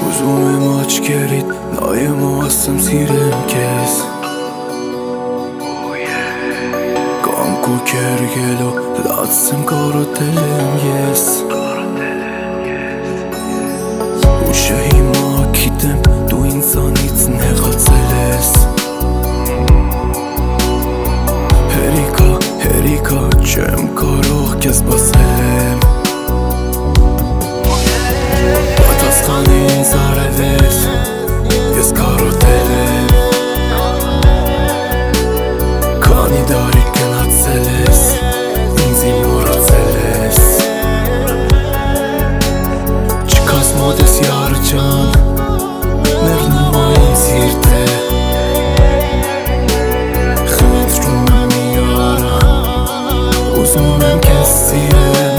Ուզում եմ աչքերիդ նայեմ ու ասեմ սիրեմ քեզ Կամքուք երգելով լացեմ կարոտել եմ ես Ուշը հիմա գիտեմ դու ինձանից նեղացել ես Հերիկա չեմ կարող քեզ սպասել եմ Պատասխանի ինձ արևես Ես կարոտել եմ Քանի դարի գնացել ես Ինձ մոռացել ես Չկաս մոտ ես յար ջան Մեռնում ա ինձ սիրտը Խնդրում եմ մի արա Ուզում եմ քեզ սիրեմ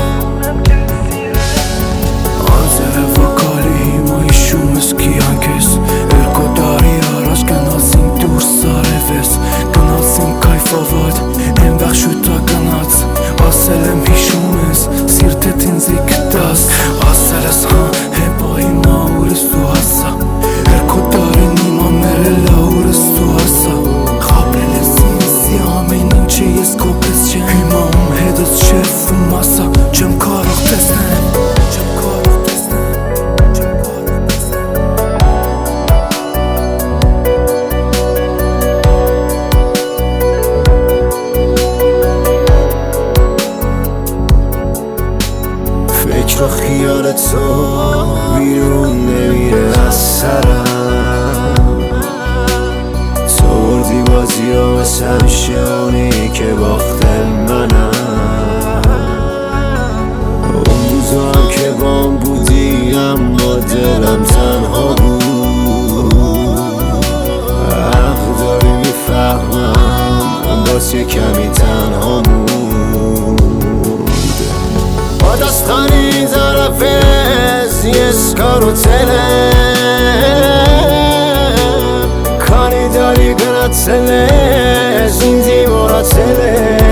Ասել եմ հիշում ես, սիրտետ ինձի կտաս Ասել ես հա, հեպա հիմա ուրս դու հասա Երկու տարին հիմա մերելա ուրս դու հասա Խաբել ես ինձի ամեն ինչ է ես կոպես չեմ Հիմա ում հետս չերվում ասա, չեմ կարող տեսնեմ فکر و خیال تو بیرون نمیره از سرم تو بردی بازی ها مثل همیشه اونی که باخته منم اون روزا هم که بام بودی اما دلم تنها بود حق داری میفهمم باز یه کمی تنها Պատասխանի զարավես ես կարոտել եմ Քանի դարի գնացել ես ինձ մոռացել ես